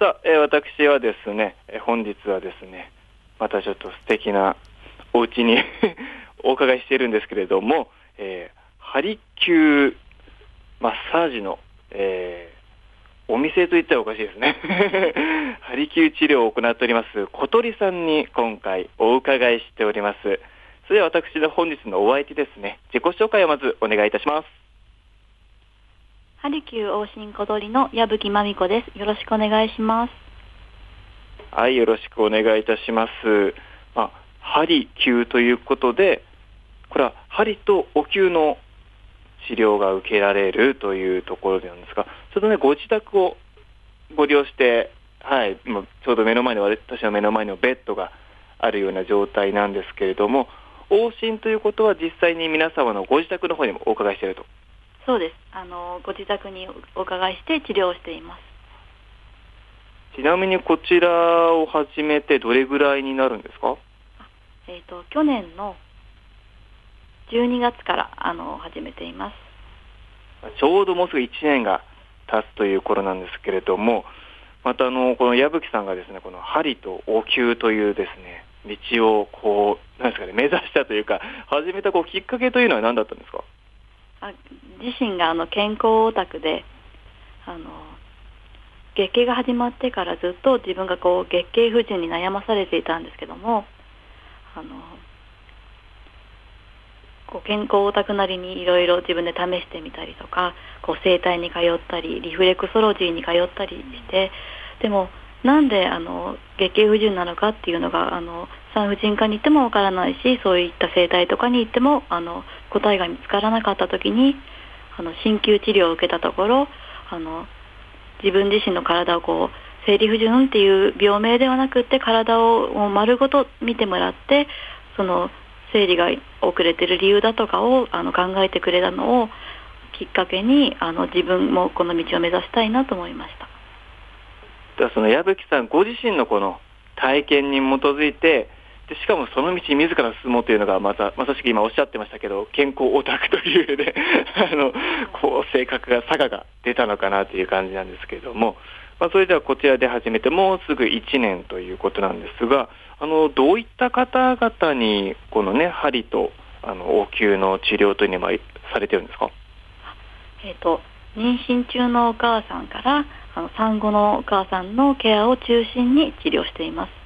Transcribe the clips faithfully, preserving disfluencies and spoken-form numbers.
さあ、えー、私はですね、えー、本日はですね、またちょっと素敵なお家にお伺いしているんですけれども、えー、ハリキューマッサージの、えー、お店といったらおかしいですねハリキュー治療を行っております小鳥さんに今回お伺いしております。それでは私の本日のお相手ですね、自己紹介をまずお願いいたします。 ハリキュー往診小鳥の矢吹まみこです。よろしくお願いします。 はい、よろしくお願いいたします。まあ、ハリキューということで、これは針とお灸の治療が受けられるというところなんですが、ちょうどね、ご自宅をご利用して、はい、今ちょうど目の前に、私の目の前にベッドがあるような状態なんですけれども、往診ということは実際に皆様のご自宅の方にもお伺いしていると。 そうです。あのご自宅にお伺いして治療をしています。 ちなみにこちらを始めてどれぐらいになるんですか？ えーと、去年のじゅうにがつからあの始めています。 ちょうどもうすぐいちねんが経つという頃なんですけれども、またあのこの矢吹さんがですね、この針とお灸というですね、道をこうなんですかね、目指したというか始めたこうきっかけというのは何だったんですか？ あ自身があの健康オタクで、あの月経が始まってからずっと自分がこう月経不順に悩まされていたんですけども、あのこう健康オタクなりにいろいろ自分で試してみたりとか、こう整体に通ったりリフレクソロジーに通ったりして、でもなんであの月経不順なのかっていうのがあの産婦人科に行ってもわからないし、そういった整体とかに行ってもあの答えが見つからなかった時に、あの鍼灸治療を受けたところ、あの自分自身の体をこう生理不順っていう病名ではなくて、体を丸ごと見てもらって、その生理が遅れている理由だとかをあの考えてくれたのをきっかけに、あの自分もこの道を目指したいなと思いました。 ではその矢吹さんご自身のこの体験に基づいて、でしかもその道に自ら進もうというのがまたまさしく今おっしゃってましたけど、健康オタクというねあのこう性格が差がが出たのかなという感じなんですけれども、まあ、それではこちらで始めてもうすぐいちねんということなんですが、あのどういった方々にこのね針とあのお灸の治療というのはされてるんですか？ えーと、妊娠中のお母さんからあの産後のお母さんのケアを中心に治療しています。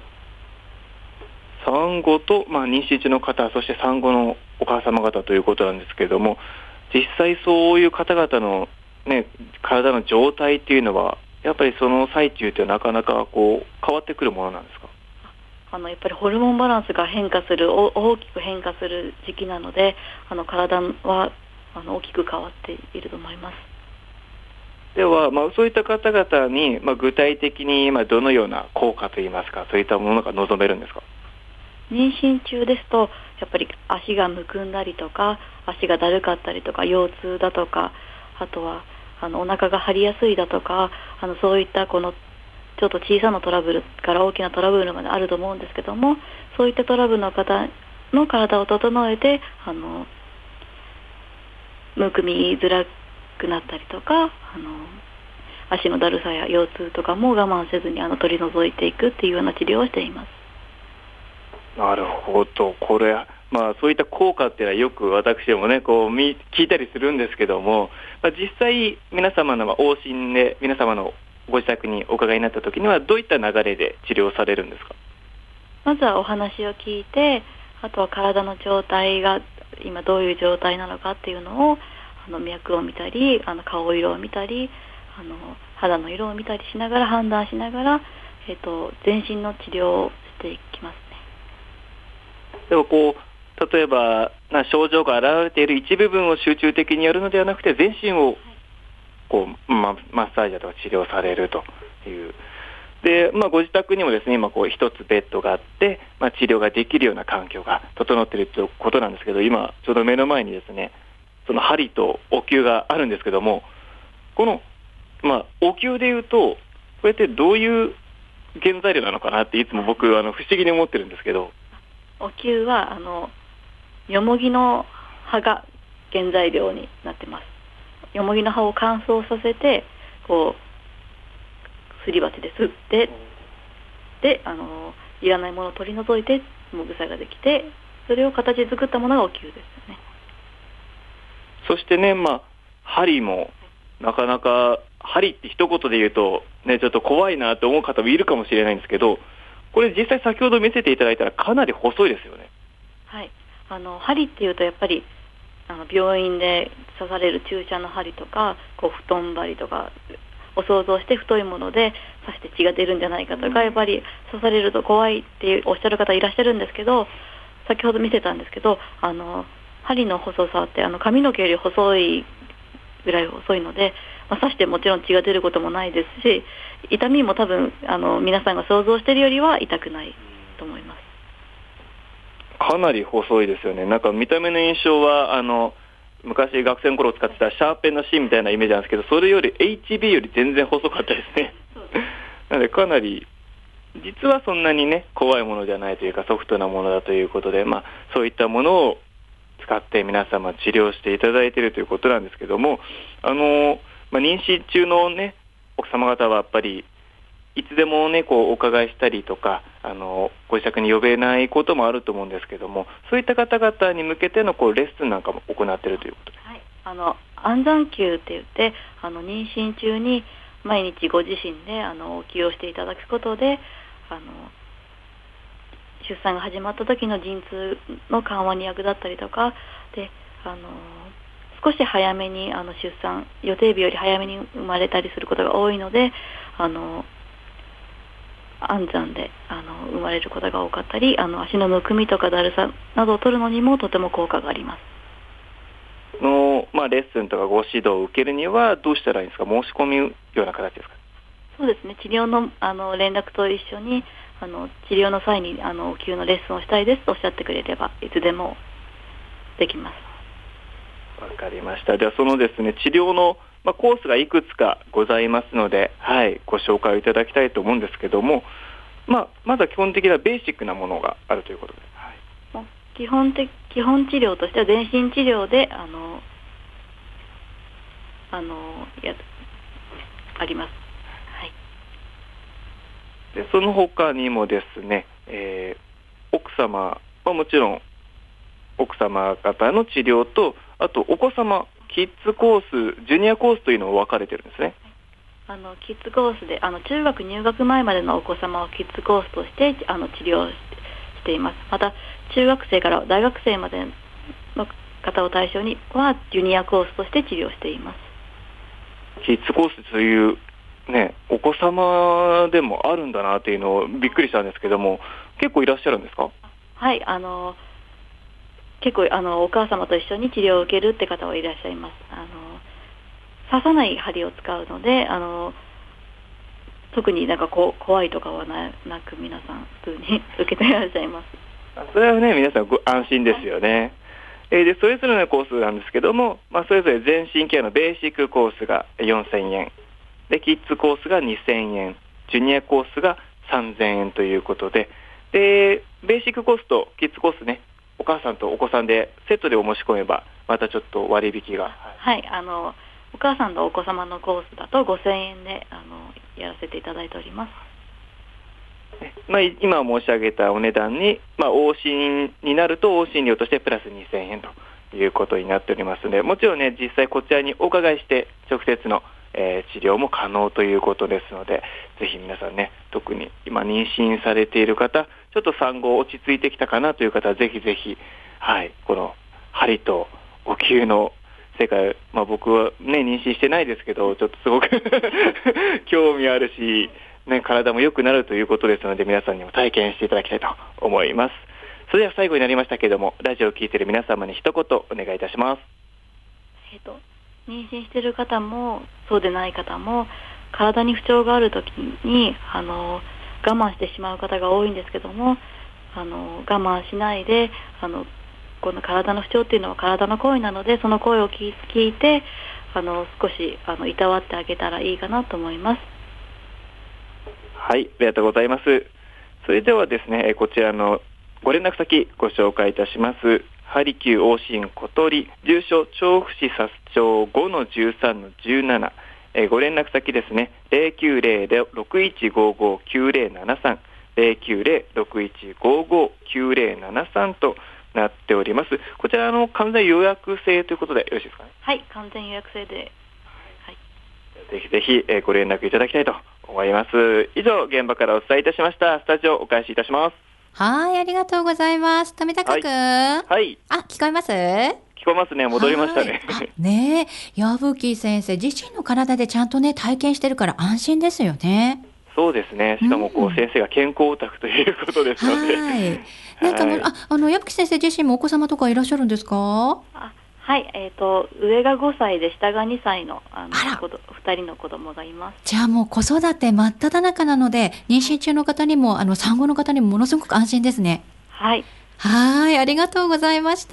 産後と、まあ、妊娠中の方、そして産後のお母様方ということなんですけれども、実際そういう方々の、ね、体の状態っていうのはやっぱりその最中ってなかなかこう変わってくるものなんですか？ あのやっぱりホルモンバランスが変化する、お大きく変化する時期なので、あの体はあの大きく変わっていると思います。 では、まあ、そういった方々に、まあ、具体的に、まあ、どのような効果といいますか、そういったものが望めるんですか？ 妊娠中ですとやっぱり足がむくんだりとか、足がだるかったりとか、腰痛だとか、あとはあのお腹が張りやすいだとか、あのそういったこのちょっと小さなトラブルから大きなトラブルまであると思うんですけども、そういったトラブルの方の体を整えて、あのむくみづらくなったりとか、あの足のだるさや腰痛とかも我慢せずにあの取り除いていくっていうような治療をしています。 なるほど。これ、まあ、そういった効果っていうのはよく私でもねこう聞いたりするんですけども、まあ、実際皆様の往診で皆様のご自宅にお伺いになった時にはどういった流れで治療されるんですか？ まずはお話を聞いて、あとは体の状態が今どういう状態なのかっていうのを、あの脈を見たり、あの顔色を見たり、あの肌の色を見たりしながら判断しながら、えーと、全身の治療をしていきますね。 でもこう例えばな症状が現れている一部分を集中的にやるのではなくて、全身をこう、ま、マッサージだとか治療されるというで、まあ、ご自宅にもですね今こう一つベッドがあって、まあ、治療ができるような環境が整っているということなんですけど、今ちょうど目の前にですねその針とお灸があるんですけども、この、まあ、お灸でいうとこれってどういう原材料なのかなっていつも僕あの不思議に思ってるんですけど。 お灸はあのよもぎの葉が原材料になってます。よもぎの葉を乾燥させてこうすり鉢で吸って、であのいらないものを取り除いてもぐさができて、それを形作ったものがお灸ですよね。 そしてね、まあ、針もなかなか針って一言で言うと、ね、ちょっと怖いなと思う方もいるかもしれないんですけど、これ実際先ほど見せていただいたらかなり細いですよね。 はい、あの針っていうとやっぱりあの病院で刺される注射の針とか、こう布団針とかを想像して太いもので刺して血が出るんじゃないかとか、やっぱり刺されると怖いっておっしゃる方いらっしゃるんですけど、先ほど見せたんですけど、あの針の細さってあの髪の毛より細いぐらい細いので、まあ、刺してもちろん血が出ることもないですし、痛みも多分あの皆さんが想像しているよりは痛くないと思います。 かなり細いですよね。なんか見た目の印象はあの昔学生の頃使ってたシャーペンの芯みたいなイメージなんですけど、それより エイチビー より全然細かったですね。なのでかなり実はそんなにね怖いものじゃないというか、ソフトなものだということで、まあ、そういったものを使って皆様治療していただいているということなんですけども、あの、まあ、妊娠中のね奥様方はやっぱりいつでもねこうお伺いしたりとか、あのご自宅に呼べないこともあると思うんですけども、そういった方々に向けてのこうレッスンなんかも行っているということです。 はい、あの安産灸って言って、あの妊娠中に毎日ご自身であのお灸をしていただくことで、あの出産が始まった時の陣痛の緩和に役立ったりとかで、あの少し早めにあの出産予定日より早めに生まれたりすることが多いので、あの安産であの生まれることが多かったり、あの足のむくみとかだるさなどを取るのにもとても効果があります。 の、まあ、レッスンとかご指導を受けるにはどうしたらいいんですか？申し込みような形ですか？ そうですね、治療の、あの連絡と一緒にあの治療の際にあのお灸のレッスンをしたいですとおっしゃってくれればいつでもできます。 わかりました。ではそのですね治療の、まあ、コースがいくつかございますので、はい、ご紹介をいただきたいと思うんですけども、まあ、まずは基本的なベーシックなものがあるということです。 はい、基本的基本治療としては全身治療であのあのやあります。 でその他にもですね、えー、奥様はもちろん奥様方の治療と、あとお子様キッズコース、ジュニアコースというのを分かれてるんですね。 あのキッズコースであの中学入学前までのお子様をキッズコースとしてあの治療しています。また中学生から大学生までの方を対象にはジュニアコースとして治療しています。 キッズコースというね、お子様でもあるんだなというのをびっくりしたんですけども、結構いらっしゃるんですか？ はい、あの結構あのお母様と一緒に治療を受けるって方はいらっしゃいます。あの刺さない針を使うので、あの特になんかこ怖いとかは な, なく皆さん普通に受けていらっしゃいます。 それはね皆さんご安心ですよね。えー、でそれぞれのコースなんですけども、まあ、それぞれ全身ケアのベーシックコースがよんせんえんで、キッズコースがにせんえん、ジュニアコースがさんぜんえんということで、でベーシックコースとキッズコースね、お母さんとお子さんでセットでお申し込めばまたちょっと割引が、 はい、あのお母さんとお子様のコースだとごせんえんであのやらせていただいております。 まあ、今申し上げたお値段に、まあ、往診になると往診料としてプラスにせんえんということになっておりますので、もちろんね実際こちらにお伺いして直接のえー、治療も可能ということですので、ぜひ皆さんね、特に今妊娠されている方、ちょっと産後落ち着いてきたかなという方はぜひぜひ、はい、この針とお灸の世界、まあ、僕はね妊娠してないですけど、ちょっとすごく興味あるし、ね、体も良くなるということですので、皆さんにも体験していただきたいと思います。それでは最後になりましたけれども、ラジオを聞いている皆様に一言お願いいたします。 えっと妊娠している方もそうでない方も体に不調があるときにあの我慢してしまう方が多いんですけども、あの我慢しないで、あのこの体の不調っていうのは体の声なので、その声を聞いてあの少しあのいたわってあげたらいいかなと思います。 はい、ありがとうございます。それではですね、こちらのご連絡先ご紹介いたします。針灸往診小鳥、住所調布市佐須町 ごのじゅうさんのじゅうなな、 えー、ご連絡先ですね、ゼロきゅうゼロ ろくいちごご きゅうゼロななさん、ゼロきゅうゼロ ろくいちごご きゅうゼロななさんとなっております。こちらの完全予約制ということでよろしいですかね。 はい、完全予約制で、はい、 ぜひぜひ、えー、ご連絡いただきたいと思います。以上、現場からお伝えいたしました。スタジオお返しいたします。 はい、ありがとうございます。富高くん、はい、 はい、 あ、聞こえます？ 聞こえますね。戻りましたね。 ねえ、矢吹先生自身の体でちゃんとね体験してるから安心ですよね。 そうですね。しかもこう、うん、先生が健康オタクということですので、 はい、なんかもう、はい、あ、あの矢吹先生自身もお子様とかいらっしゃるんですか？ あ、はい、えっと上がごさいで下がにさいのあのふたりの子供がいます。 じゃあもう子育て真っ只中なので、妊娠中の方にもあの産後の方にもものすごく安心ですね。 はい。 はい、ありがとうございました。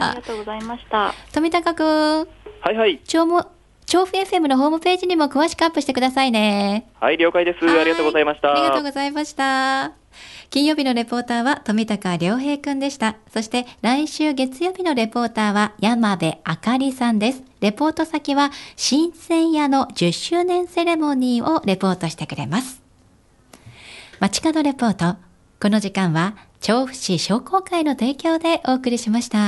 ありがとうございました。 富高くん、 はいはい。 調も調布 エフエム のホームページにも詳しくアップしてくださいね。 はい、了解です。ありがとうございました。 ありがとうございました。金曜日のレポーターは富高良平くんでした。そして来週月曜日のレポーターは山部あかりさんです。レポート先は新鮮屋のじゅっしゅうねんセレモニーをレポートしてくれます。街角レポート。この時間は調布市商工会の提供でお送りしました。